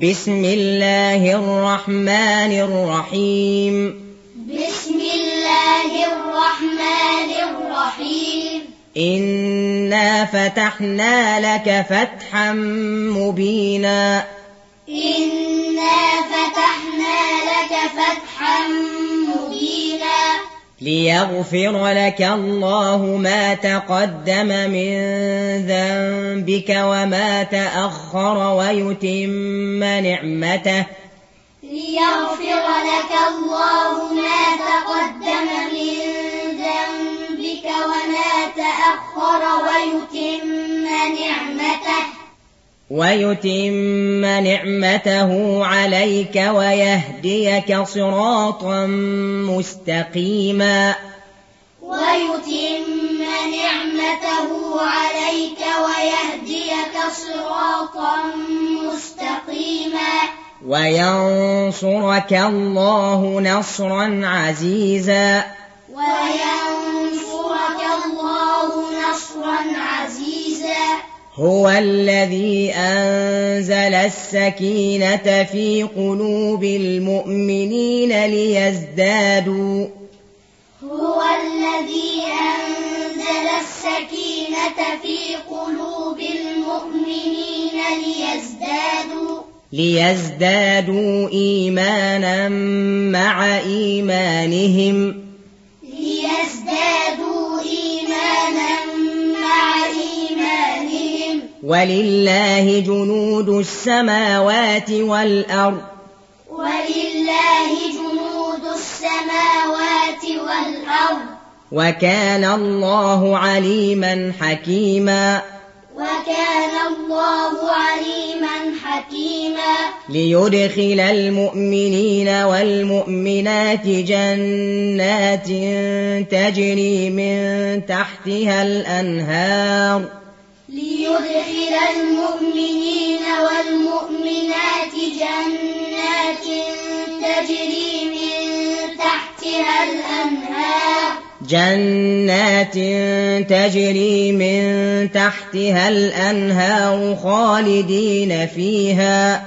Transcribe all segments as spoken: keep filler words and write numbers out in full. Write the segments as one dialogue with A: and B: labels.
A: بسم الله الرحمن الرحيم
B: بسم الله الرحمن الرحيم
A: إنا فتحنا لك فتحا مبينا
B: إنا فتحنا لك فتحا مبينا
A: ليغفر لك الله ما تقدم من ذنبك وما تأخر ويتم نعمته
B: ليغفر لك الله ما تقدم من ذنبك وما تأخر ويتم نعمته
A: ويتم نعمته عليك ويهديك صراطا مستقيما
B: ويتم نعمته عليك ويهديك صراطا مستقيما
A: وينصرك الله نصرا عزيزا
B: وينصرك الله نصرا عزيزا
A: هو الذي أنزل السكينة في قلوب المؤمنين ليزدادوا
B: هو الذي أنزل السكينة في قلوب المؤمنين ليزدادوا
A: ليزدادوا إيمانا مع إيمانهم
B: ليزدادوا إيمانا مع إيمانهم
A: ولله جنود السماوات والأرض
B: ولله جنود السماوات والأرض
A: وكان الله عليما حكيما
B: وكان الله عليما حكيما
A: ليدخل المؤمنين والمؤمنات جنات تجري من تحتها الأنهار
B: ليدخل المؤمنين والمؤمنات جنات تجري من تحتها الأنهار
A: جنات تجري من تحتها الأنهار خالدين فيها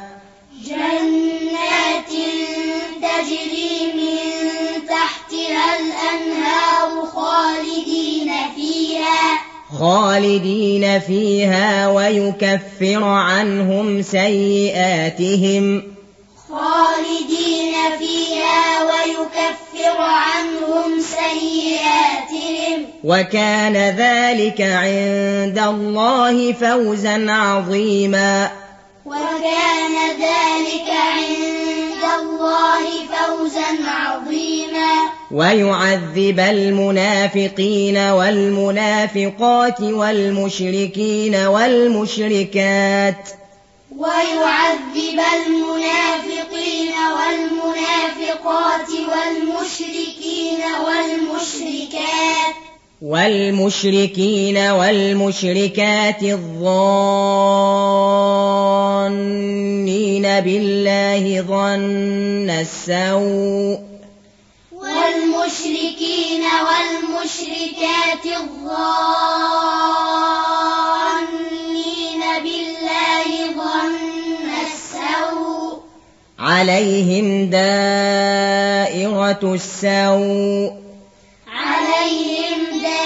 B: جنات تجري من تحتها الأنهار خالدين فيها
A: خالدين فيها ويكفر عنهم سيئاتهم
B: خالدين فيها ويكفر عنهم سيئاتهم
A: وكان ذلك عند الله فوزا عظيما
B: وكان ذلك عند الله فوزا عظيما
A: ويعذب المنافقين والمنافقات والمشركين والمشركات
B: ويعذب المنافقين والمنافقات والمشركين والمشركات
A: والمشركين والمشركات الظانين بالله ظن السوء
B: والمشركين والمشركات الظانين بالله ظن السوء
A: عليهم دائرة السوء
B: عليهم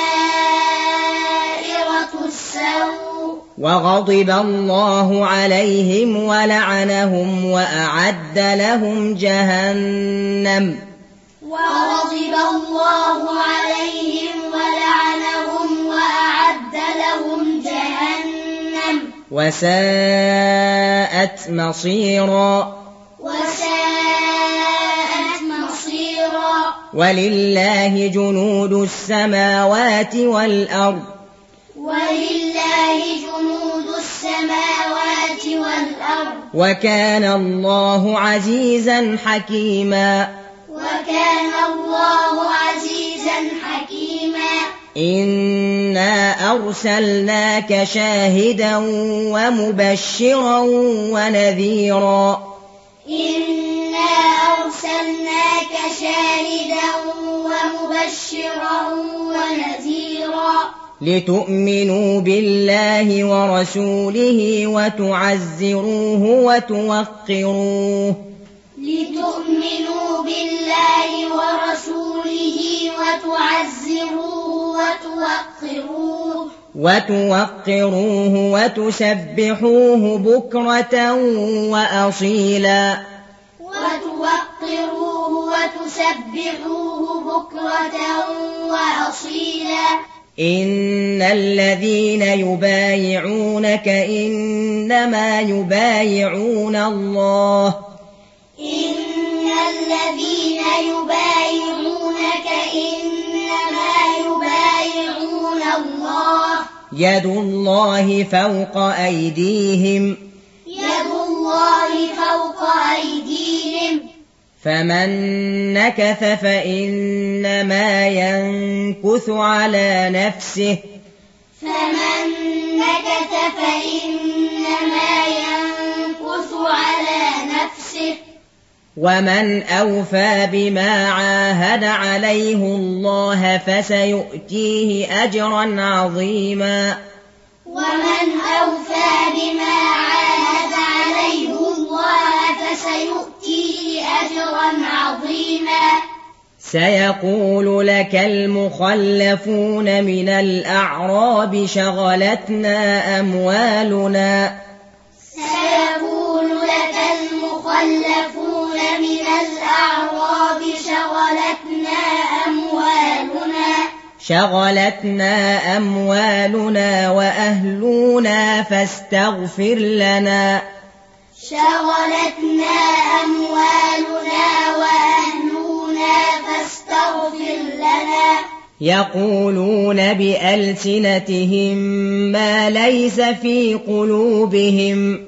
B: دائرة السوء
A: وغضب الله عليهم ولعنهم وأعد لهم جهنم
B: وغضب الله عليهم ولعنهم وأعد لهم جهنم
A: وساءت مصيرا
B: وساءت مصيرا
A: ولله جنود السماوات والأرض
B: ولله جنود السماوات والأرض
A: وكان الله عزيزا حكيما
B: وكان الله عزيزا حكيما
A: إنا أرسلناك شاهدا ومبشرا ونذيرا
B: إنا أرسلناك شاهدا ومبشرا ونذيرا
A: لتؤمنوا بالله ورسوله وتعزروه وتوقروه
B: لتؤمنوا بالله ورسوله وتعزروه وتوقروه
A: وتوقروه وتسبحوه بكرة وأصيلا
B: وتوقروه وتسبحوه بكرة وأصيلا
A: إن الذين يبايعونك إنما يبايعون الله
B: إن الذين يبايعونك إنما يبايعون الله
A: يد الله فوق أيديهم
B: يد الله فوق أيديهم
A: فمن نكث فإنما ينكث على نفسه
B: فمن نكث فإنما ينكث على نفسه
A: ومن أوفى بما عاهد عليه الله فسيؤتيه أجرا عظيما
B: ومن أوفى بما عاهد عليه الله فسيؤتيه أجرا عظيما
A: سيقول لك المخلفون من الأعراب شغلتنا أموالنا
B: سيقول لك المخلفون من الأعراب شغلتنا أموالنا
A: شغلتنا أموالنا وأهلنا فاستغفر لنا
B: شغلتنا أموالنا وأهلنا فاستغفر لنا
A: يقولون بألسنتهم ما ليس في قلوبهم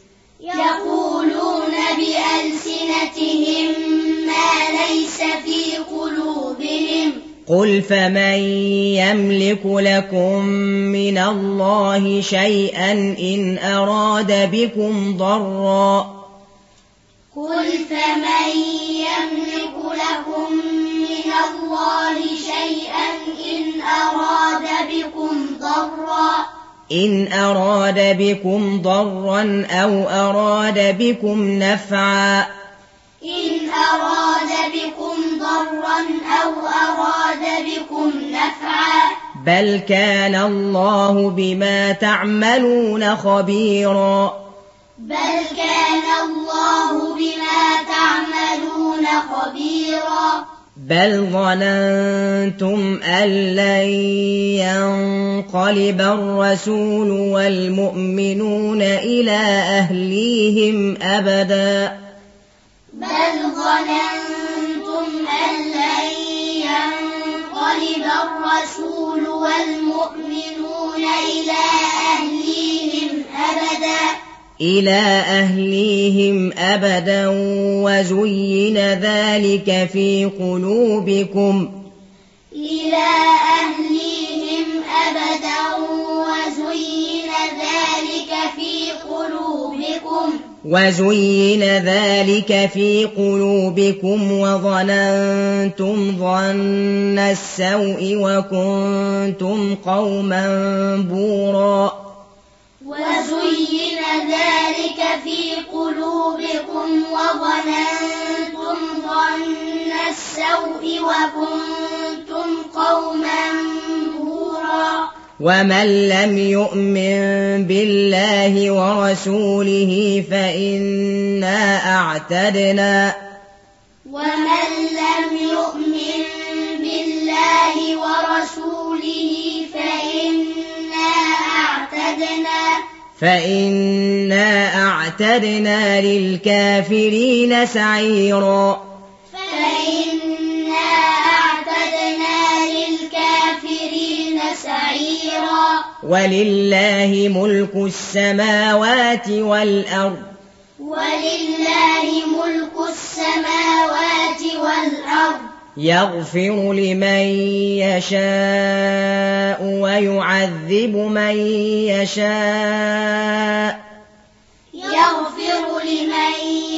B: يقولون بألسنتهم ما ليس في قلوبهم
A: قل فمن يملك لكم من الله شيئا إن أراد بكم ضرا
B: قل فمن يملك لكم من الله شيئا إن أراد بكم ضرا
A: إن أراد بكم ضرا أو أراد بكم نفعا
B: إن أراد بكم ضرا أو أراد بكم نفعا
A: بل كان الله بما تعملون خبيرا
B: بل كان الله بما تعملون خبيرا
A: بل ظننتم أن لن ينقلب الرسول والمؤمنون إلى أهليهم أبدا
B: بل ظننتم أن لن ينقلب الرسول والمؤمنون إلى أهليهم أبدا
A: إلى أهليهم أبدا وزين ذلك في قلوبكم
B: إلى أهليهم أبدا وزين ذلك في قلوبكم
A: وزين ذلك في قلوبكم وظننتم ظن السوء وكنتم قوما بورا
B: وزين ذلك في قلوبكم وظننتم ظن السوء وكنتم قوما بورا
A: ومن لم يؤمن بالله ورسوله فإنا أعتدنا
B: ومن لم يؤمن بالله ورسوله فإنا أعتدنا
A: فإنا أعتدنا للكافرين سعيرا
B: فإنا أعتدنا للكافرين سعيرا
A: ولله ملك السماوات والأرض
B: ولله ملك السماوات والأرض
A: يغفر لمن يشاء ويعذب من يشاء
B: يغفر لمن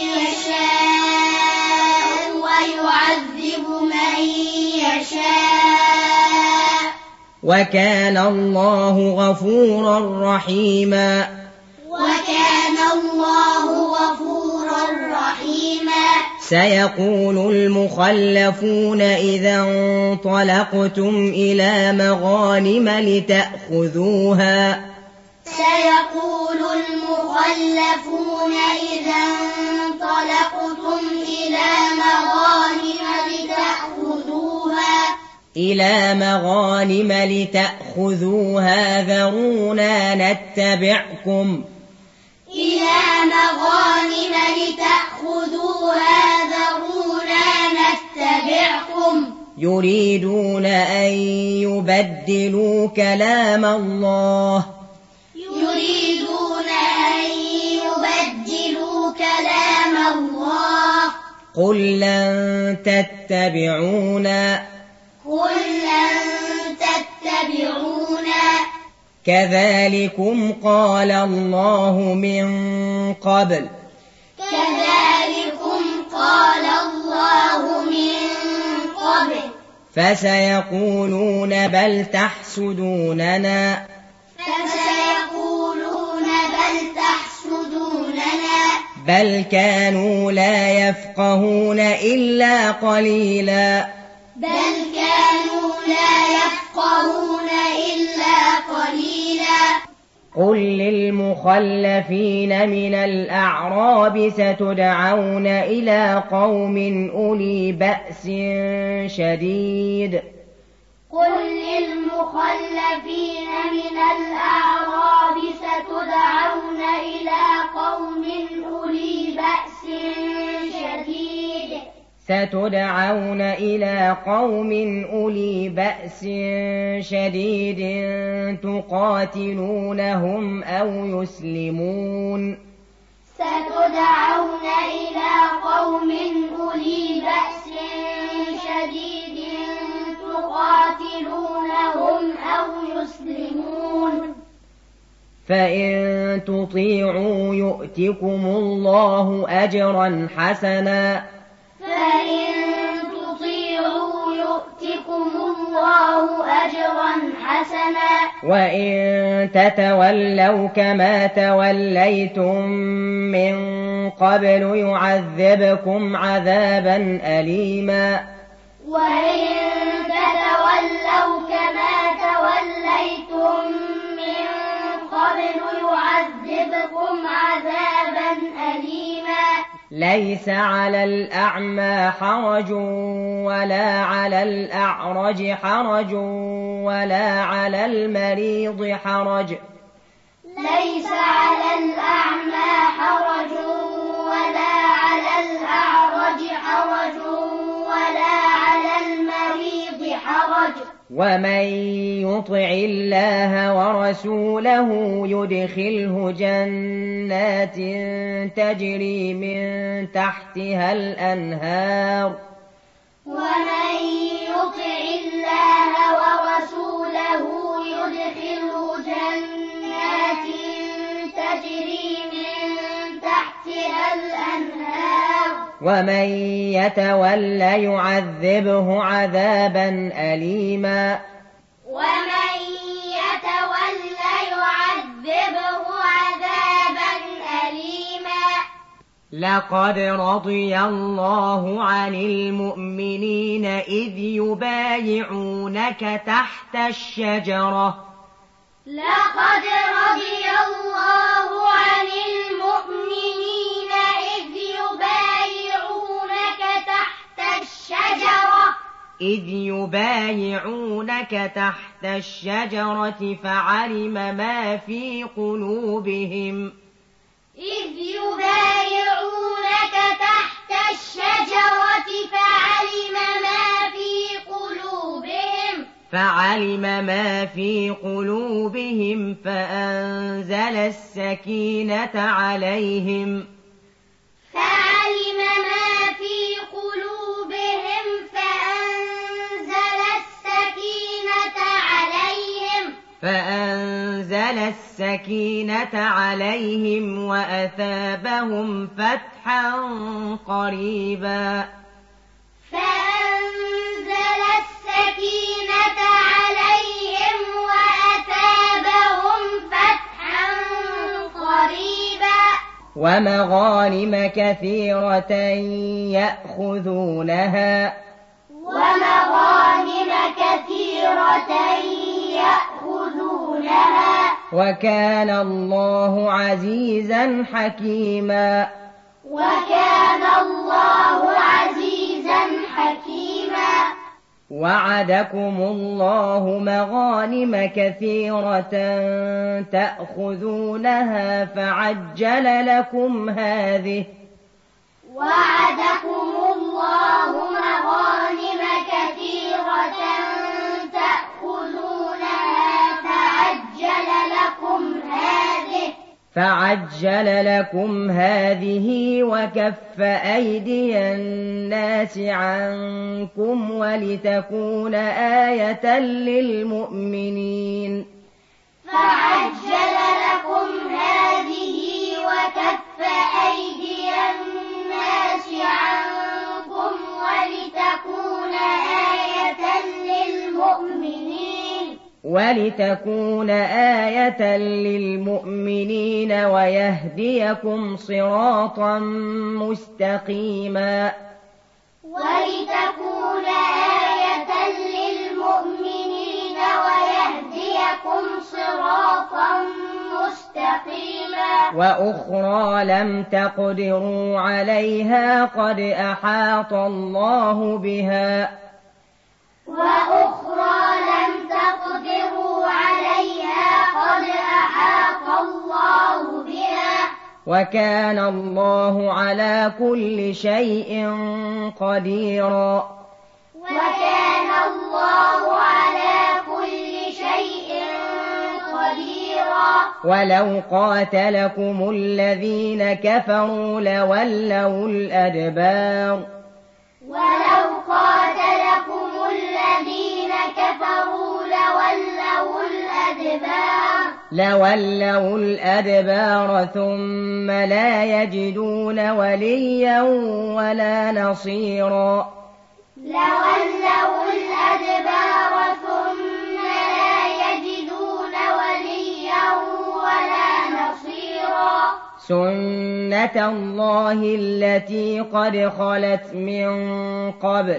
B: يشاء ويعذب من يشاء
A: وكان الله غفورا رحيما
B: وكان الله غفورا رحيما
A: سيقول المخلفون إذا انطلقتم إلى مغانم لتأخذوها
B: سيقول المخلفون إذا انطلقتم إلى مغانم لتأخذوها
A: إلى مغانم لتأخذوها ذرونا نتبعكم
B: إلى مغانم لتأخذوها ذرونا نتبعكم
A: يريدون أن يبدلوا كلام الله
B: يريدون أن يبدلوا كلام الله
A: قل لن تتبعونا
B: قل لن تتبعونا
A: كذلكم قال الله من قبل
B: كذلكم قال الله من قبل
A: فسيقولون بل تحسدوننا
B: فسيقولون بل تحسدوننا
A: بل كانوا لا يفقهون إلا قليلا
B: بل كانوا لا يفقهون إلا قليلا
A: قل للمخلفين من الأعراب ستدعون إلى قوم أولي بأس شديد
B: قل للمخلفين من الأعراب ستدعون إلى قوم أولي بأس شديد
A: ستدعون إلى قوم أولي بأس شديد تقاتلونهم أو يسلمون
B: ستدعون إلى قوم أولي بأس شديد تقاتلونهم أو يسلمون
A: فإن تطيعوا يؤتكم الله أجرا حسنا
B: فإن تطيعوا يؤتكم الله أجرا حسنا
A: وإن تتولوا كما توليتم من قبل يعذبكم عذابا أليما
B: وإن تتولوا كما توليتم من قبل يعذبكم عذابا أليما
A: ليس على الأعمى حرج ولا على الأعرج حرج ولا على المريض حرج
B: ليس على الأعمى حرج ولا على الأعرج حرج ولا على المريض حرج
A: ومن يطع الله ورسوله يدخله جنات تجري من تحتها الأنهار
B: ومن يطع الله ورسوله يدخله جنات تجري من تحتها الأنهار
A: ومن يتولى يعذبه عذابا أليما
B: ومن يتولى يعذبه عذابا أليما
A: لقد رضي الله عن المؤمنين إذ يبايعونك تحت الشجرة
B: لقد رضي الله عن المؤمنين إذ يبايعونك تحت الشجرة
A: إذ يبايعونك تحت الشجرة فعلم ما في قلوبهم
B: إذ يبايعونك تحت الشجرة فعلم ما في قلوبهم
A: فعلم ما في قلوبهم فأنزل السكينة عليهم
B: فعلم ما في قلوبهم فأنزل السكينة عليهم
A: فأنزل السكينة عليهم وأثابهم فتحا قريبا
B: فأنزل السكينة عليهم
A: ومغانم كثيرة يأخذونها
B: ومغانم كثيرة يأخذونها
A: وكان الله عزيزا حكيما
B: وكان الله عزيزا حكيما
A: وعدكم الله مغانم كثيرة تأخذونها فعجل لكم هذه
B: وعدكم الله مغانم كثيرة تأخذونها فعجل لكم هذه
A: فعجل لكم هذه وكف أيدي الناس عنكم ولتكون آية للمؤمنين
B: فعجل لكم هذه وكف أيدي الناس عنكم ولتكون آية للمؤمنين
A: ولتكون آية للمؤمنين ويهديكم صراطا مستقيما
B: ولتكون آية للمؤمنين ويهديكم صراطا مستقيما
A: وأخرى لم تقدروا عليها قد أحاط الله بها
B: وأخرى لم تقدروا عليها قد أحاط الله بها
A: وكان الله على كل شيء قديرا
B: وكان الله على كل شيء قديرا
A: ولو قاتلكم الذين كفروا لولوا الأدبار
B: ولو قاتلكم الذين كفروا لولوا الأدبار
A: لولوا الأدبار ثم لا يجدون وليا ولا نصيرا
B: لولوا الأدبار ثم لا يجدون وليا ولا نصيرا
A: سنة الله التي قد خلت من قبل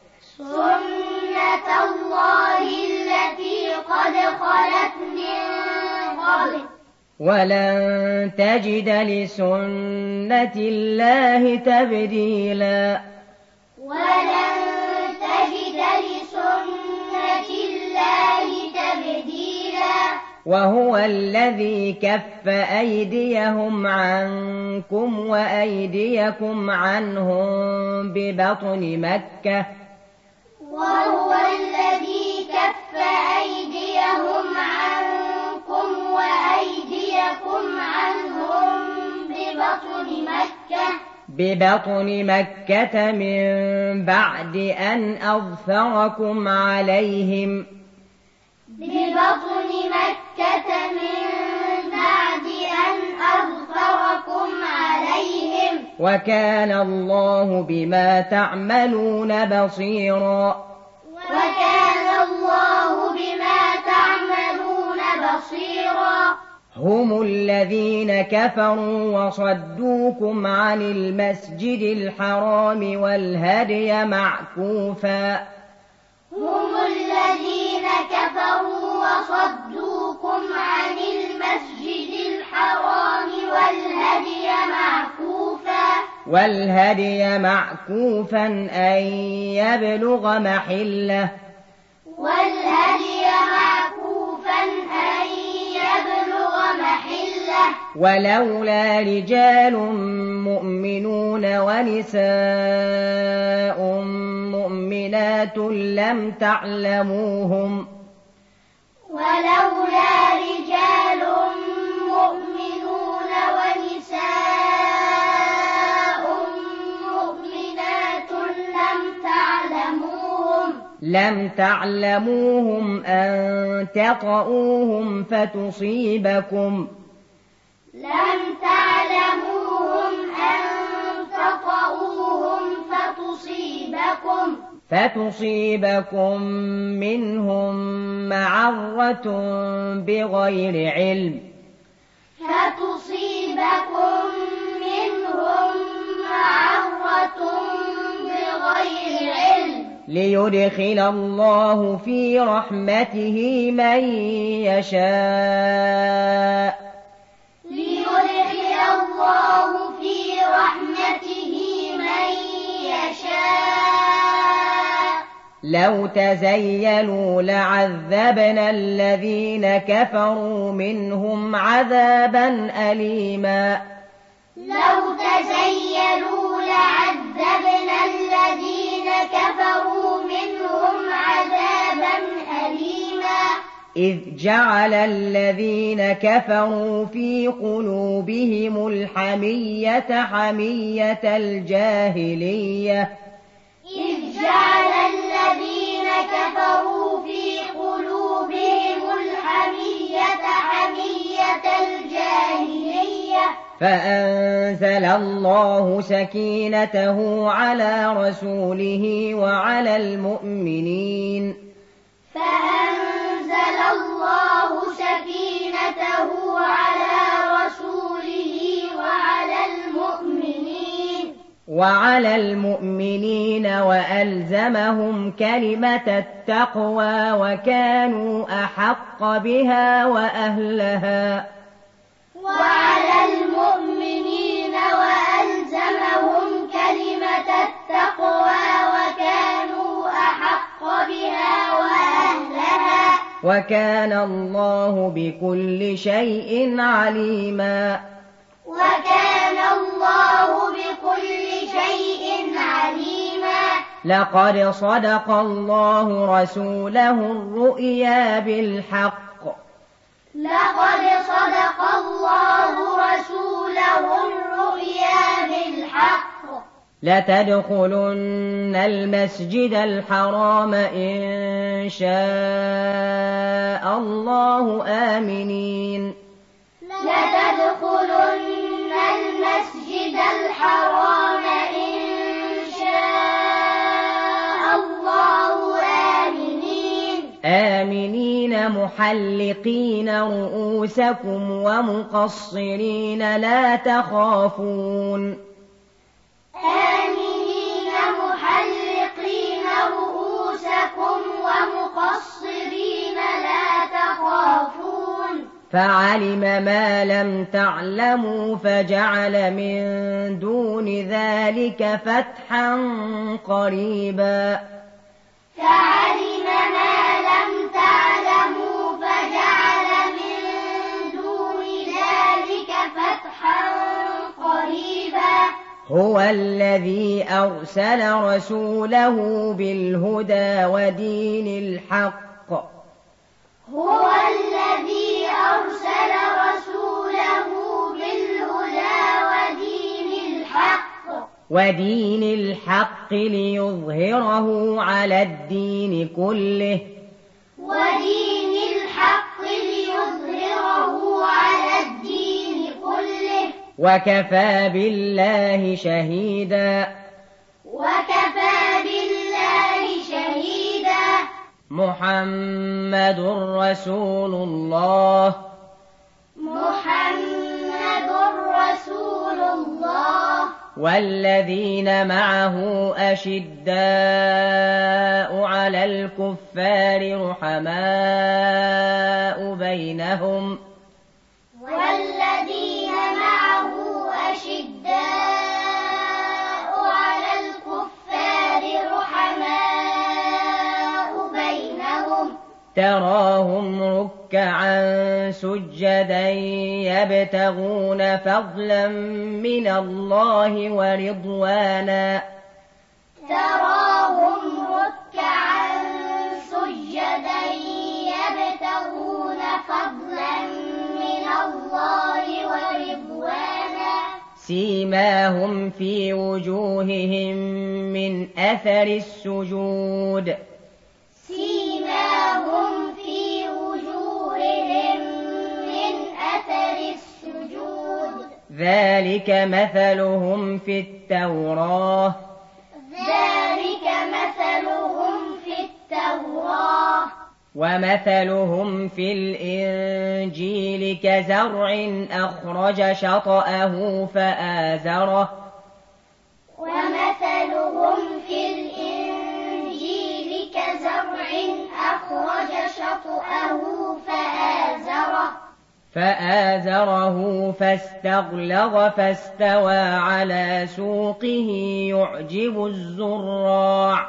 B: سنة الله التي قد خلت من قبل
A: ولن تجد لسنة الله تبديلا
B: ولن تجد لسنة الله تبديلا
A: وهو الذي كف أيديهم عنكم وأيديكم عنهم ببطن مكة
B: وهو الذي كف أيديهم عنكم وأيديكم عنهم ببطن مكة
A: ببطن مكة من بعد أن أظفركم عليهم
B: ببطن مكة من بعد أن أظفركم عليهم
A: وكان الله بما تعملون بصيرا
B: وكان الله بما تعملون بصيرا
A: هم الذين كفروا وصدوكم عن المسجد الحرام والهدي معكوفا
B: هم الذين كفروا وصدوكم عن المسجد الحرام والهدي معكوفا
A: والهدي معكوفا أن يبلغ محله
B: والهدي معكوفا أن يبلغ محله
A: ولولا رجال مؤمنون ونساء مؤمنات لم تعلموهم
B: ولولا رجال مؤمنون ونساء مؤمنات لم تعلموهم
A: لم تعلموهم أن تطؤوهم فتصيبكم
B: لم تعلموهم أن تطؤوهم فتصيبكم
A: فتصيبكم منهم معرة بغير علم
B: فتصيبكم
A: ليدخل الله في رحمته من يشاء
B: ليدخل الله في رحمته من يشاء
A: لو تزيلوا لعذبنا الذين كفروا منهم عذابا أليما
B: لو تزيلوا لعذبنا الذين كفروا منهم عذابا أليما
A: إذ جعل الذين كفروا في قلوبهم الحمية حمية الجاهلية
B: إذ جعل الذين كفروا في قلوبهم الحمية حمية الجاهلية
A: فأنزل الله سكينته على رسوله وعلى المؤمنين
B: فأنزل الله سكينته على رسوله وعلى المؤمنين
A: وعلى المؤمنين وألزمهم كلمة التقوى وكانوا أحق بها وأهلها
B: وعلى المؤمنين وألزمهم كلمة التقوى وكانوا أحق بها وأهلها
A: وكان الله بكل شيء عليما
B: وكان الله بكل شيء عليما
A: لقد صدق الله رسوله الرؤيا بالحق
B: لقد صدق الله رسوله الرؤيا بالحق
A: لتدخلن المسجد الحرام إن شاء الله آمنين
B: لتدخلن المسجد الحرام إن شاء الله آمنين
A: آمنين محلقين رؤوسكم ومقصرين لا تخافون
B: آمنين محلقين رؤوسكم ومقصرين لا تخافون
A: فعلم ما لم تعلموا فجعل من دون ذلك فتحا قريبا
B: فعلم ما لم تعلموا فجعل من دون ذلك فتحا قريبا
A: هو الذي أرسل رسوله بالهدى ودين الحق
B: هو الذي أرسل رسوله بالهدى ودين الحق
A: ودين الحق ليظهره على الدين كله
B: ودين الحق ليظهره على الدين كله
A: وكفى بالله شهيدا
B: وكفى بالله شهيدا
A: محمد رسول الله
B: محمد رسول الله
A: والذين معه أشداء على الكفار رحماء بينهم
B: والذين معه أشداء على الكفار رحماء بينهم
A: تراهم ركعا سجدا يبتغون فضلا من الله ورضوانا
B: تراهم ركعا سجدا يبتغون فضلا من الله ورضوانا
A: سيماهم في وجوههم من أثر السجود
B: سيماهم في وجوههم من أثر السجود
A: ذلك مثلهم في التوراة
B: ذلك مثلهم في التوراة
A: ومثلهم في الإنجيل كزرع أخرج شطأه فآزره
B: ومثلهم في الإنجيل
A: فاستغلظ فاستوى على سوقه يعجب الزراع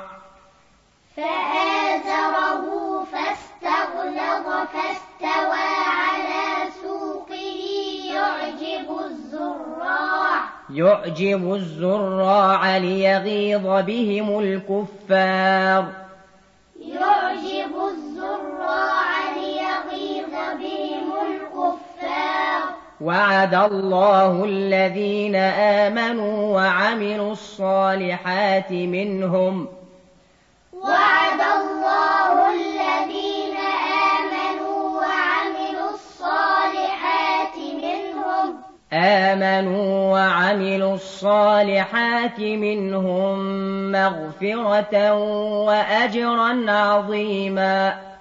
B: فآزره فاستغلظ فاستوى على سوقه يعجب الزراع
A: يعجب الزراع ليغيظ بهم الكفار
B: يعجب الزراع ليغيظ بهم الكفار
A: وعد الله الذين آمنوا وعملوا الصالحات منهم
B: وعد الله الذين آمنوا وعملوا الصالحات منهم
A: آمنوا وعملوا الصالحات منهم مغفرة وأجرا عظيما